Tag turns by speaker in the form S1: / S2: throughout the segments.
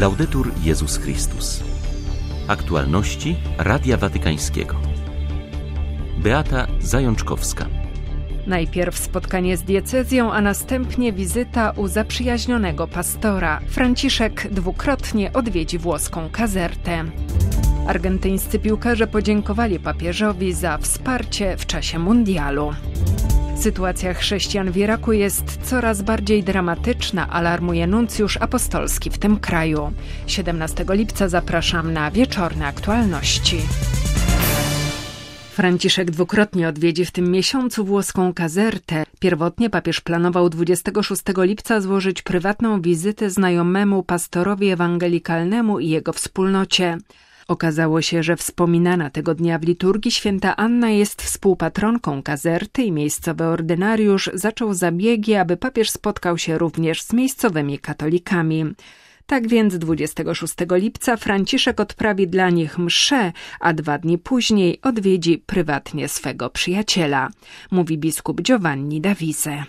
S1: Laudetur Jezus Chrystus. Aktualności Radia Watykańskiego. Beata Zajączkowska.
S2: Najpierw spotkanie z diecezją, a następnie wizyta u zaprzyjaźnionego pastora. Franciszek dwukrotnie odwiedzi włoską Casertę. Argentyńscy piłkarze podziękowali papieżowi za wsparcie w czasie mundialu. Sytuacja chrześcijan w Iraku jest coraz bardziej dramatyczna, alarmuje nuncjusz apostolski w tym kraju. 17 lipca zapraszam na wieczorne aktualności. Franciszek dwukrotnie odwiedzi w tym miesiącu włoską Casertę. Pierwotnie papież planował 26 lipca złożyć prywatną wizytę znajomemu pastorowi ewangelikalnemu i jego wspólnocie. Okazało się, że wspominana tego dnia w liturgii święta Anna jest współpatronką Caserty i miejscowy ordynariusz zaczął zabiegi, aby papież spotkał się również z miejscowymi katolikami. Tak więc 26 lipca Franciszek odprawi dla nich mszę, a 2 dni później odwiedzi prywatnie swego przyjaciela, mówi biskup Giovanni Davise.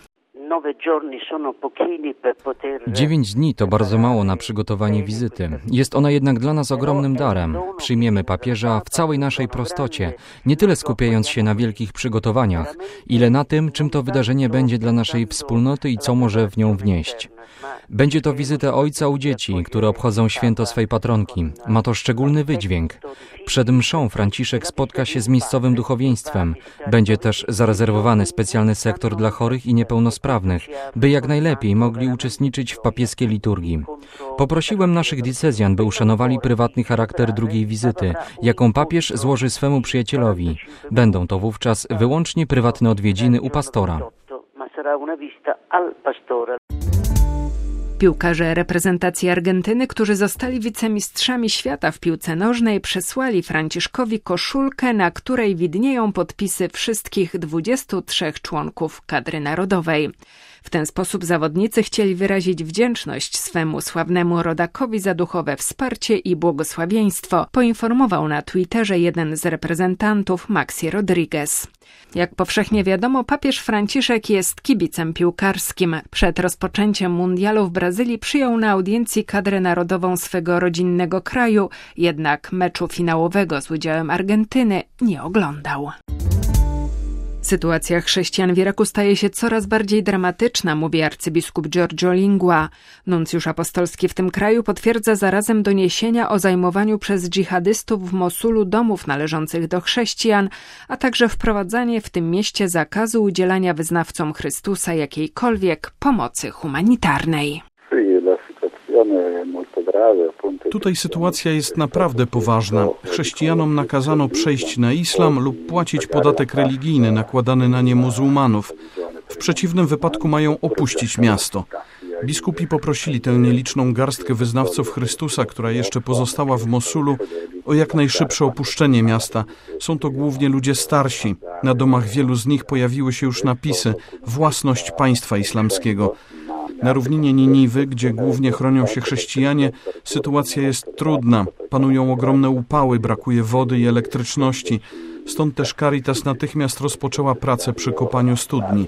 S3: 9 dni to bardzo mało na przygotowanie wizyty. Jest ona jednak dla nas ogromnym darem. Przyjmiemy papieża w całej naszej prostocie, nie tyle skupiając się na wielkich przygotowaniach, ile na tym, czym to wydarzenie będzie dla naszej wspólnoty i co może w nią wnieść. Będzie to wizyta ojca u dzieci, które obchodzą święto swej patronki. Ma to szczególny wydźwięk. Przed mszą Franciszek spotka się z miejscowym duchowieństwem. Będzie też zarezerwowany specjalny sektor dla chorych i niepełnosprawnych, by jak najlepiej mogli uczestniczyć w papieskiej liturgii. Poprosiłem naszych diecezjan, by uszanowali prywatny charakter drugiej wizyty, jaką papież złoży swemu przyjacielowi. Będą to wówczas wyłącznie prywatne odwiedziny u pastora.
S2: Piłkarze reprezentacji Argentyny, którzy zostali wicemistrzami świata w piłce nożnej, przesłali Franciszkowi koszulkę, na której widnieją podpisy wszystkich 23 członków kadry narodowej. W ten sposób zawodnicy chcieli wyrazić wdzięczność swemu sławnemu rodakowi za duchowe wsparcie i błogosławieństwo, poinformował na Twitterze jeden z reprezentantów, Maxi Rodriguez. Jak powszechnie wiadomo, papież Franciszek jest kibicem piłkarskim. Przed rozpoczęciem mundialu w Brazylii przyjął na audiencji kadrę narodową swego rodzinnego kraju, jednak meczu finałowego z udziałem Argentyny nie oglądał. Sytuacja chrześcijan w Iraku staje się coraz bardziej dramatyczna, mówi arcybiskup Giorgio Lingua. Nuncjusz apostolski w tym kraju potwierdza zarazem doniesienia o zajmowaniu przez dżihadystów w Mosulu domów należących do chrześcijan, a także wprowadzanie w tym mieście zakazu udzielania wyznawcom Chrystusa jakiejkolwiek pomocy humanitarnej.
S4: Tutaj sytuacja jest naprawdę poważna. Chrześcijanom nakazano przejść na islam lub płacić podatek religijny nakładany na nie muzułmanów. W przeciwnym wypadku mają opuścić miasto. Biskupi poprosili tę nieliczną garstkę wyznawców Chrystusa, która jeszcze pozostała w Mosulu, o jak najszybsze opuszczenie miasta. Są to głównie ludzie starsi. Na domach wielu z nich pojawiły się już napisy „Własność państwa islamskiego”. Na równinie Niniwy, gdzie głównie chronią się chrześcijanie, sytuacja jest trudna. Panują ogromne upały, brakuje wody i elektryczności. Stąd też Caritas natychmiast rozpoczęła pracę przy kopaniu studni.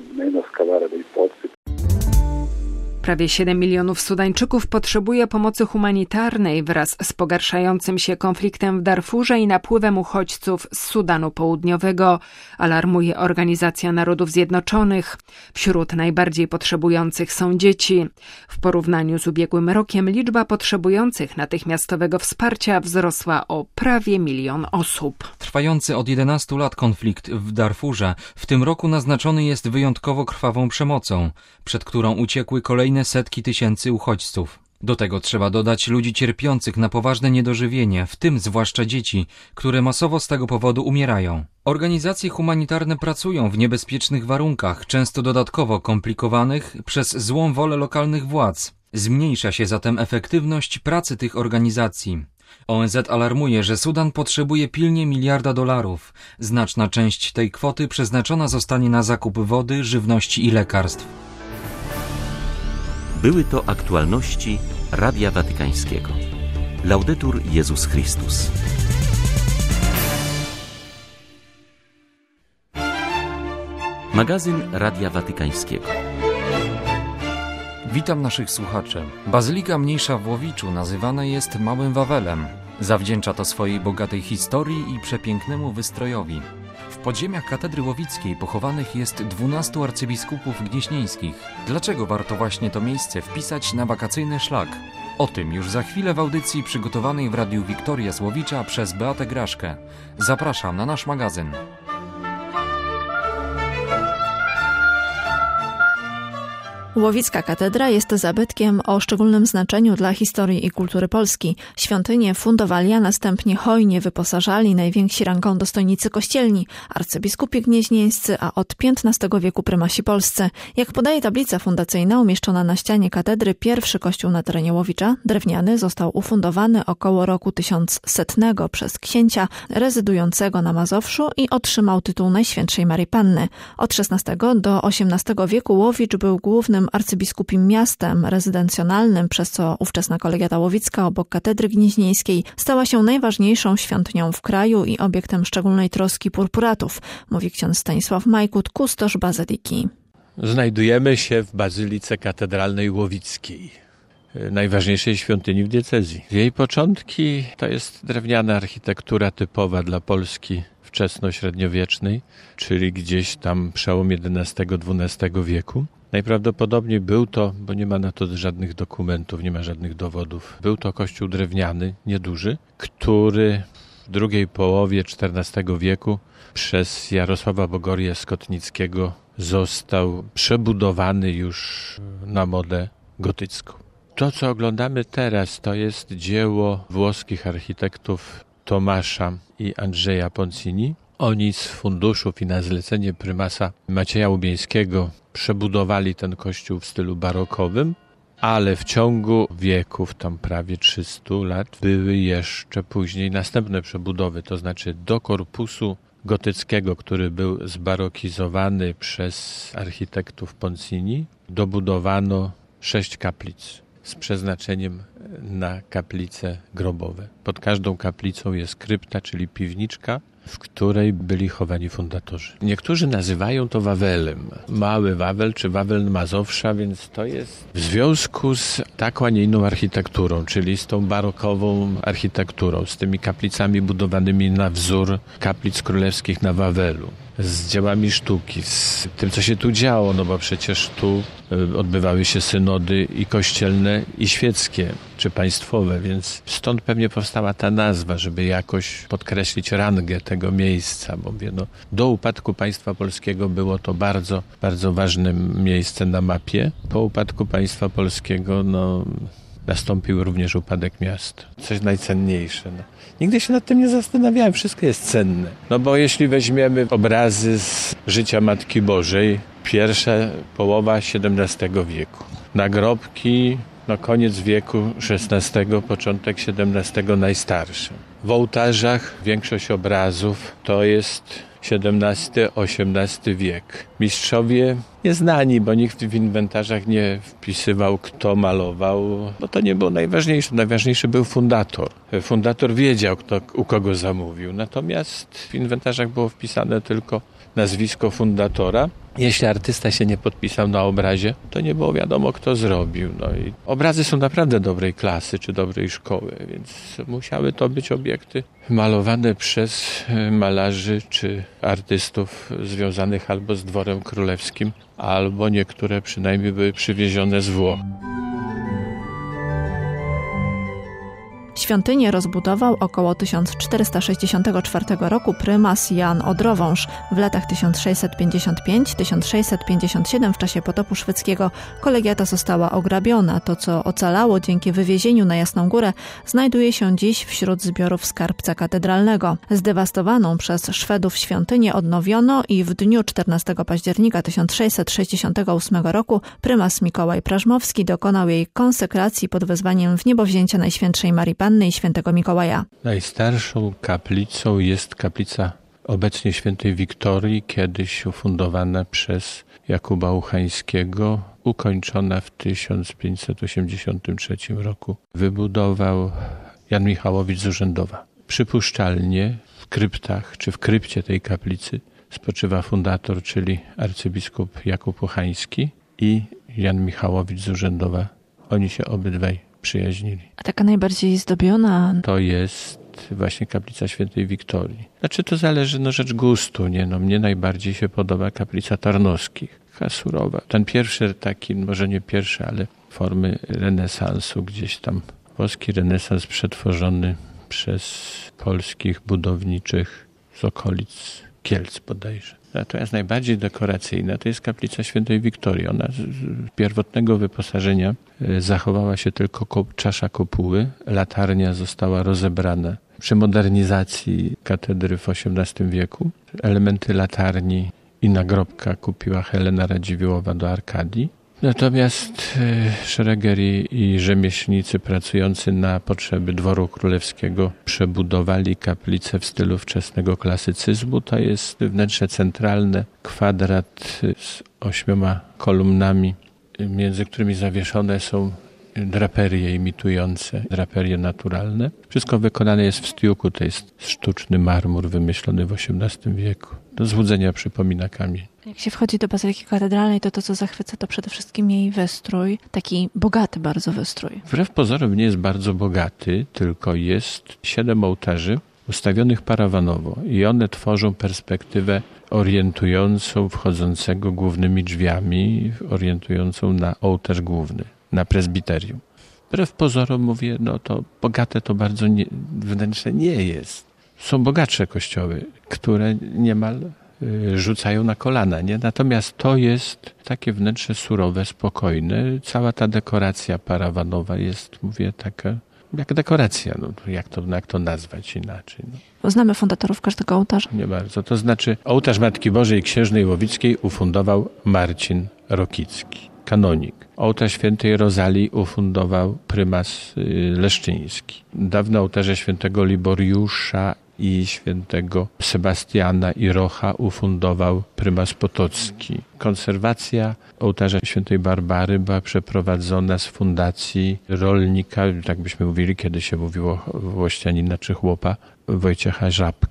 S2: Prawie 7 milionów Sudańczyków potrzebuje pomocy humanitarnej wraz z pogarszającym się konfliktem w Darfurze i napływem uchodźców z Sudanu Południowego, alarmuje Organizacja Narodów Zjednoczonych. Wśród najbardziej potrzebujących są dzieci. W porównaniu z ubiegłym rokiem liczba potrzebujących natychmiastowego wsparcia wzrosła o prawie 1 milion osób.
S3: Trwający od 11 lat konflikt w Darfurze w tym roku naznaczony jest wyjątkowo krwawą przemocą, przed którą uciekły kolejne setki tysięcy uchodźców. Do tego trzeba dodać ludzi cierpiących na poważne niedożywienie, w tym zwłaszcza dzieci, które masowo z tego powodu umierają. Organizacje humanitarne pracują w niebezpiecznych warunkach, często dodatkowo komplikowanych przez złą wolę lokalnych władz. Zmniejsza się zatem efektywność pracy tych organizacji. ONZ alarmuje, że Sudan potrzebuje pilnie $1 miliarda. Znaczna część tej kwoty przeznaczona zostanie na zakup wody, żywności i lekarstw.
S1: Były to aktualności Radia Watykańskiego. Laudetur Jezus Chrystus. Magazyn Radia Watykańskiego.
S3: Witam naszych słuchaczy. Bazylika Mniejsza w Łowiczu nazywana jest Małym Wawelem. Zawdzięcza to swojej bogatej historii i przepięknemu wystrojowi. W podziemiach katedry łowickiej pochowanych jest 12 arcybiskupów gnieźnieńskich. Dlaczego warto właśnie to miejsce wpisać na wakacyjny szlak? O tym już za chwilę w audycji przygotowanej w Radiu Wiktoria z Łowicza przez Beatę Graszkę. Zapraszam na nasz magazyn.
S5: Łowicka katedra jest zabytkiem o szczególnym znaczeniu dla historii i kultury Polski. Świątynię fundowali, a następnie hojnie wyposażali najwięksi rangą dostojnicy kościelni, arcybiskupi gnieźnieńscy, a od XV wieku prymasi polscy. Jak podaje tablica fundacyjna umieszczona na ścianie katedry, pierwszy kościół na terenie Łowicza, drewniany, został ufundowany około roku 1100 przez księcia rezydującego na Mazowszu i otrzymał tytuł Najświętszej Maryi Panny. Od XVI do XVIII wieku Łowicz był głównym arcybiskupim miastem rezydencjonalnym, przez co ówczesna kolegiata łowicka obok katedry gnieźnieńskiej stała się najważniejszą świątynią w kraju i obiektem szczególnej troski purpuratów, mówi ksiądz Stanisław Majkut, kustosz bazyliki.
S6: Znajdujemy się w Bazylice Katedralnej Łowickiej, najważniejszej świątyni w diecezji. Jej początki to jest drewniana architektura typowa dla Polski wczesnośredniowiecznej, czyli gdzieś tam przełom XI-XII wieku. Najprawdopodobniej był to, bo nie ma na to żadnych dokumentów, nie ma żadnych dowodów, był to kościół drewniany, nieduży, który w drugiej połowie XIV wieku przez Jarosława Bogorię Skotnickiego został przebudowany już na modę gotycką. To, co oglądamy teraz, to jest dzieło włoskich architektów Tomasza i Andrzeja Poncini. Oni z funduszów i na zlecenie prymasa Macieja Łubieńskiego przebudowali ten kościół w stylu barokowym, ale w ciągu wieków, tam prawie 300 lat, były jeszcze później następne przebudowy, to znaczy do korpusu gotyckiego, który był zbarokizowany przez architektów Poncini, dobudowano 6 kaplic z przeznaczeniem na kaplice grobowe. Pod każdą kaplicą jest krypta, czyli piwniczka, w której byli chowani fundatorzy. Niektórzy nazywają to Wawelem. Mały Wawel czy Wawel Mazowsza, więc to jest w związku z taką, a nie inną architekturą, czyli z tą barokową architekturą, z tymi kaplicami budowanymi na wzór kaplic królewskich na Wawelu, z dziełami sztuki, z tym, co się tu działo, no bo przecież tu odbywały się synody i kościelne, i świeckie, czy państwowe, więc stąd pewnie powstała ta nazwa, żeby jakoś podkreślić rangę tego miejsca, bo mówię, no, do upadku państwa polskiego było to bardzo, bardzo ważne miejsce na mapie. Po upadku państwa polskiego, no, nastąpił również upadek miasta. Coś najcenniejsze. No. Nigdy się nad tym nie zastanawiałem. Wszystko jest cenne. No bo jeśli weźmiemy obrazy z życia Matki Bożej, pierwsza połowa XVII wieku. Nagrobki, no koniec wieku XVI, początek XVII najstarsze. W ołtarzach większość obrazów to jest XVII-XVIII wiek. Mistrzowie nieznani, bo nikt w inwentarzach nie wpisywał, kto malował, bo to nie było najważniejsze. Najważniejszy był fundator. Fundator wiedział, kto u kogo zamówił. Natomiast w inwentarzach było wpisane tylko nazwisko fundatora. Jeśli artysta się nie podpisał na obrazie, to nie było wiadomo, kto zrobił. No i obrazy są naprawdę dobrej klasy czy dobrej szkoły, więc musiały to być obiekty malowane przez malarzy czy artystów związanych albo z dworem królewskim, albo niektóre przynajmniej były przywiezione z Włoch.
S5: Świątynię rozbudował około 1464 roku prymas Jan Odrowąż. W latach 1655-1657 w czasie potopu szwedzkiego kolegiata została ograbiona. To, co ocalało dzięki wywiezieniu na Jasną Górę, znajduje się dziś wśród zbiorów skarbca katedralnego. Zdewastowaną przez Szwedów świątynię odnowiono i w dniu 14 października 1668 roku prymas Mikołaj Prażmowski dokonał jej konsekracji pod wezwaniem wniebowzięcia Najświętszej Maryi Panny i Świętego Mikołaja.
S6: Najstarszą kaplicą jest kaplica obecnie Świętej Wiktorii, kiedyś ufundowana przez Jakuba Uchańskiego, ukończona w 1583 roku. Wybudował Jan Michałowicz z Urzędowa. Przypuszczalnie w kryptach, czy w krypcie tej kaplicy spoczywa fundator, czyli arcybiskup Jakub Uchański i Jan Michałowicz z Urzędowa. Oni się obydwaj przyjaźnili.
S5: A taka najbardziej zdobiona?
S6: To jest właśnie kaplica Świętej Wiktorii. Znaczy to zależy, rzecz gustu, nie? Mnie najbardziej się podoba kaplica Tarnowskich. Taka surowa. Ten pierwszy taki, może nie pierwszy, ale formy renesansu gdzieś tam. Włoski renesans przetworzony przez polskich budowniczych z okolic Kielc bodajże. Natomiast najbardziej dekoracyjna to jest kaplica Świętej Wiktorii. Ona z pierwotnego wyposażenia zachowała się tylko czasza kopuły. Latarnia została rozebrana przy modernizacji katedry w XVIII wieku. Elementy latarni i nagrobka kupiła Helena Radziwiłłowa do Arkadii. Natomiast szereger i rzemieślnicy pracujący na potrzeby dworu królewskiego przebudowali kaplicę w stylu wczesnego klasycyzmu. To jest wnętrze centralne, kwadrat z 8 kolumnami, między którymi zawieszone są draperie imitujące draperie naturalne. Wszystko wykonane jest w stiuku, to jest sztuczny marmur wymyślony w XVIII wieku. Do złudzenia przypomina kamień.
S5: Jak się wchodzi do Bazyliki Katedralnej, to co zachwyca, to przede wszystkim jej wystrój. Taki bogaty bardzo wystrój.
S6: Wbrew pozorom nie jest bardzo bogaty, tylko jest 7 ołtarzy ustawionych parawanowo i one tworzą perspektywę orientującą wchodzącego głównymi drzwiami, orientującą na ołtarz główny, na prezbiterium. Wbrew pozorom mówię, to bogate to bardzo wnętrze nie jest. Są bogatsze kościoły, które niemal rzucają na kolana, nie? Natomiast to jest takie wnętrze surowe, spokojne. Cała ta dekoracja parawanowa jest, mówię, taka jak dekoracja. Jak to nazwać inaczej?
S5: Znamy fundatorów każdego ołtarza?
S6: Nie bardzo. To znaczy ołtarz Matki Bożej Księżnej Łowickiej ufundował Marcin Rokicki, kanonik. Ołtarz Świętej Rozalii ufundował prymas Leszczyński. Dawne ołtarze Świętego Liboriusza i Świętego Sebastiana i Rocha ufundował prymas Potocki. Konserwacja ołtarza Świętej Barbary była przeprowadzona z fundacji rolnika, tak byśmy mówili, kiedy się mówiło włościanina czy chłopa, Wojciecha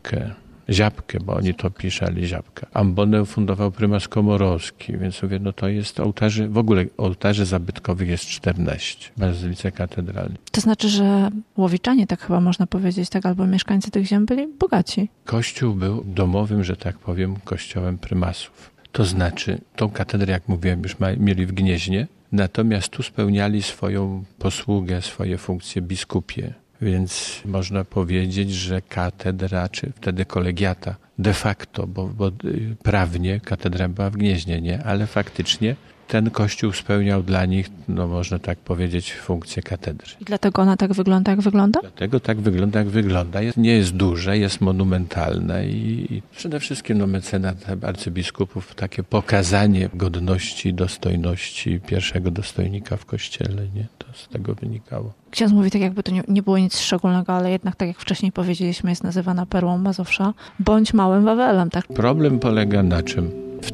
S6: Ziapkę, bo oni to pisali Ziapka. Ambonę ufundował prymas Komorowski, więc mówię, to jest ołtarzy, w ogóle ołtarzy zabytkowych jest 14 w Bazylice Katedralnej.
S5: To znaczy, że Łowiczanie, tak chyba można powiedzieć, tak, albo mieszkańcy tych ziem byli bogaci.
S6: Kościół był domowym, że tak powiem, kościołem prymasów. To znaczy, tą katedrę, jak mówiłem, już mieli w Gnieźnie, natomiast tu spełniali swoją posługę, swoje funkcje biskupie. Więc można powiedzieć, że katedra, czy wtedy kolegiata, de facto, bo prawnie katedra była w Gnieźnie, nie? Ale faktycznie ten kościół spełniał dla nich, można tak powiedzieć, funkcję katedry.
S5: I dlatego ona tak wygląda, jak wygląda?
S6: Dlatego tak wygląda, jak wygląda. Nie jest duże, jest monumentalne i przede wszystkim mecenat arcybiskupów, takie pokazanie godności, dostojności pierwszego dostojnika w kościele, nie? To z tego wynikało.
S5: Ksiądz mówi tak, jakby to nie było nic szczególnego, ale jednak, tak jak wcześniej powiedzieliśmy, jest nazywana perłą Mazowsza, bądź małym Wawelem, tak?
S6: Problem polega na czym? W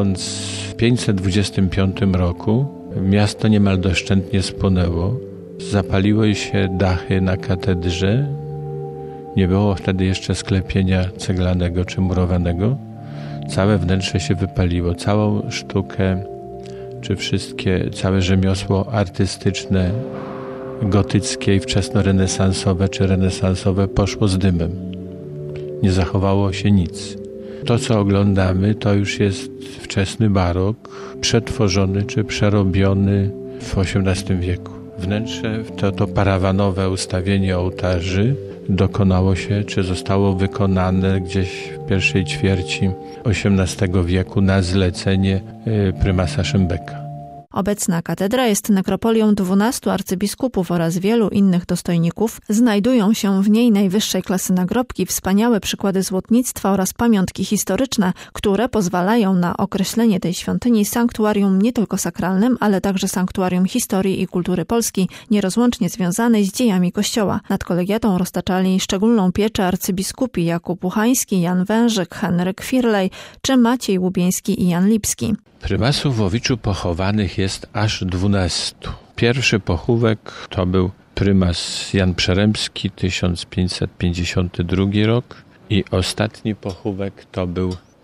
S6: 1525 roku miasto niemal doszczętnie spłonęło. Zapaliły się dachy na katedrze. Nie było wtedy jeszcze sklepienia ceglanego czy murowanego. Całe wnętrze się wypaliło. Całą sztukę, czy całe rzemiosło artystyczne, gotyckie i wczesnorenesansowe czy renesansowe poszło z dymem. Nie zachowało się nic. To, co oglądamy, to już jest wczesny barok, przetworzony czy przerobiony w XVIII wieku. Wnętrze, to parawanowe ustawienie ołtarzy dokonało się, czy zostało wykonane gdzieś w pierwszej ćwierci XVIII wieku na zlecenie prymasa Szymbeka.
S5: Obecna katedra jest nekropolią 12 arcybiskupów oraz wielu innych dostojników. Znajdują się w niej najwyższej klasy nagrobki, wspaniałe przykłady złotnictwa oraz pamiątki historyczne, które pozwalają na określenie tej świątyni sanktuarium nie tylko sakralnym, ale także sanktuarium historii i kultury Polski, nierozłącznie związanej z dziejami Kościoła. Nad kolegiatą roztaczali szczególną pieczę arcybiskupi Jakub Uchański, Jan Wężyk, Henryk Firlej czy Maciej Łubieński i Jan Lipski.
S6: Prymasów w Łowiczu pochowanych jest aż 12. Pierwszy pochówek to był prymas Jan Przeremski, 1552 rok i ostatni pochówek to był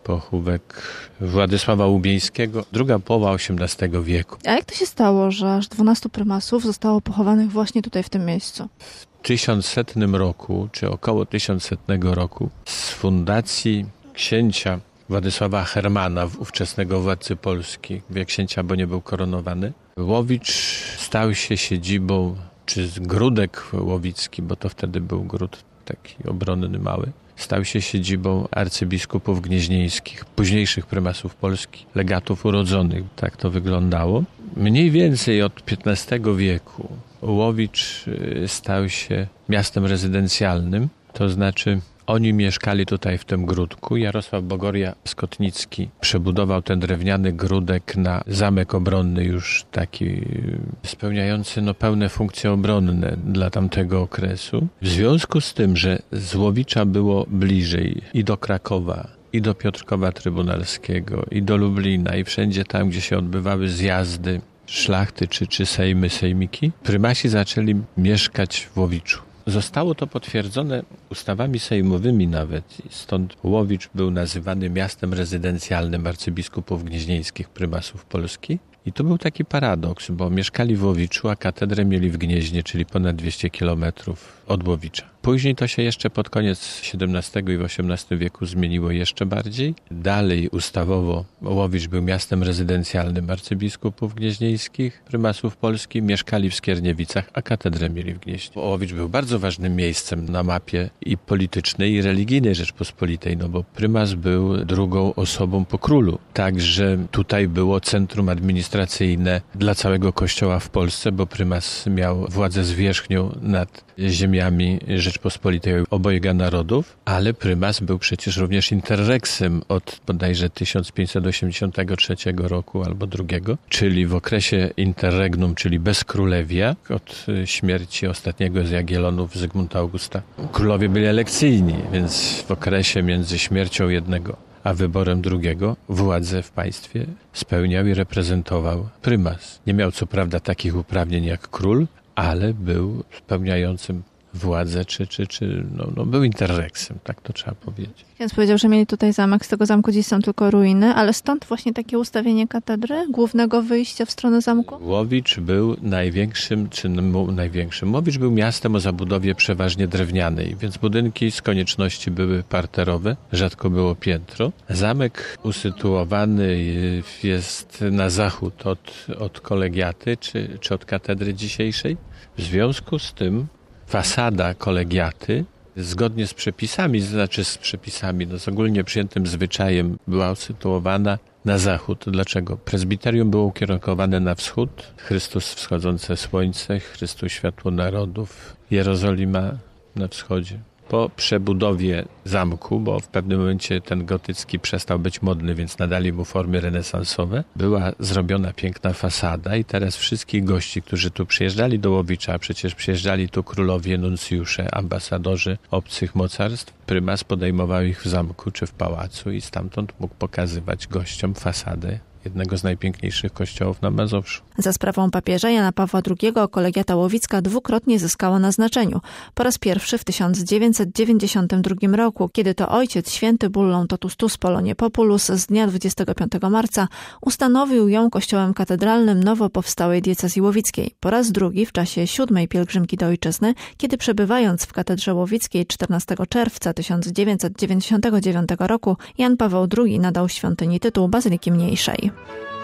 S6: pochówek Władysława Łubieńskiego, druga połowa XVIII wieku.
S5: A jak to się stało, że aż 12 prymasów zostało pochowanych właśnie tutaj w tym miejscu?
S6: W 1100 roku, czy około 1100 roku, z fundacji księcia Władysława Hermana, ówczesnego władcy Polski, mówię księcia, bo nie był koronowany, Łowicz stał się siedzibą, czy Gródek Łowicki, bo to wtedy był gród taki obronny mały, stał się siedzibą arcybiskupów gnieźnieńskich, późniejszych prymasów Polski, legatów urodzonych. Tak to wyglądało. Mniej więcej od XV wieku Łowicz stał się miastem rezydencjalnym, to znaczy oni mieszkali tutaj w tym gródku. Jarosław Bogoria-Skotnicki przebudował ten drewniany gródek na zamek obronny, już taki spełniający pełne funkcje obronne dla tamtego okresu. W związku z tym, że z Łowicza było bliżej i do Krakowa, i do Piotrkowa Trybunalskiego, i do Lublina, i wszędzie tam, gdzie się odbywały zjazdy szlachty czy sejmiki, prymasi zaczęli mieszkać w Łowiczu. Zostało to potwierdzone ustawami sejmowymi nawet, stąd Łowicz był nazywany miastem rezydencjalnym arcybiskupów gnieźnieńskich, prymasów Polski. I to był taki paradoks, bo mieszkali w Łowiczu, a katedrę mieli w Gnieźnie, czyli ponad 200 kilometrów od Łowicza. Później to się jeszcze pod koniec XVII i XVIII wieku zmieniło jeszcze bardziej. Dalej ustawowo Łowicz był miastem rezydencjalnym arcybiskupów gnieźnieńskich, prymasów Polski, mieszkali w Skierniewicach, a katedrę mieli w Gnieźnie. Łowicz był bardzo ważnym miejscem na mapie i politycznej, i religijnej Rzeczpospolitej, bo prymas był drugą osobą po królu. Także tutaj było centrum administracyjne dla całego kościoła w Polsce, bo prymas miał władzę zwierzchnią nad ziemiami Rzeczpospolitej obojga narodów, ale prymas był przecież również interreksem od bodajże 1583 roku albo drugiego, czyli w okresie interregnum, czyli bez królewia, od śmierci ostatniego z Jagiellonów, Zygmunta Augusta. Królowie byli elekcyjni, więc w okresie między śmiercią jednego a wyborem drugiego władzę w państwie spełniał i reprezentował prymas. Nie miał co prawda takich uprawnień jak król, ale był spełniającym władzę, był interreksem, tak to trzeba powiedzieć.
S5: Ksiądz powiedział, że mieli tutaj zamek, z tego zamku dziś są tylko ruiny, ale stąd właśnie takie ustawienie katedry, głównego wyjścia w stronę zamku?
S6: Łowicz był największym. Łowicz był miastem o zabudowie przeważnie drewnianej, więc budynki z konieczności były parterowe, rzadko było piętro. Zamek usytuowany jest na zachód od kolegiaty, czy od katedry dzisiejszej. W związku z tym fasada kolegiaty, zgodnie z przepisami, z ogólnie przyjętym zwyczajem, była usytuowana na zachód. Dlaczego? Prezbiterium było ukierunkowane na wschód, Chrystus wschodzące słońce, Chrystus światło narodów, Jerozolima na wschodzie. Po przebudowie zamku, bo w pewnym momencie ten gotycki przestał być modny, więc nadali mu formy renesansowe, była zrobiona piękna fasada i teraz wszystkich gości, którzy tu przyjeżdżali do Łowicza, przecież przyjeżdżali tu królowie, nuncjusze, ambasadorzy obcych mocarstw, prymas podejmował ich w zamku czy w pałacu i stamtąd mógł pokazywać gościom fasadę jednego z najpiękniejszych kościołów na Mazowszu.
S5: Za sprawą papieża Jana Pawła II kolegiata łowicka dwukrotnie zyskała na znaczeniu. Po raz pierwszy w 1992 roku, kiedy to ojciec święty bullą Totustus Polonie Populus z dnia 25 marca ustanowił ją kościołem katedralnym nowo powstałej diecezji łowickiej. Po raz drugi w czasie 7. pielgrzymki do ojczyzny, kiedy przebywając w katedrze łowickiej 14 czerwca 1999 roku Jan Paweł II nadał świątyni tytuł Bazyliki Mniejszej.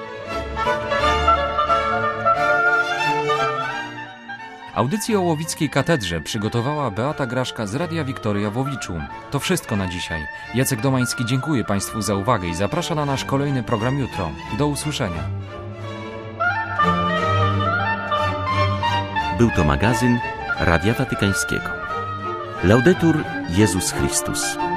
S3: Audycję o łowickiej katedrze przygotowała Beata Graszka z Radia Wiktoria w Łowiczu. To wszystko na dzisiaj. Jacek Domański dziękuję Państwu za uwagę i zaprasza na nasz kolejny program jutro. Do usłyszenia.
S1: Był to magazyn Radia Watykańskiego. Laudetur Jezus Chrystus.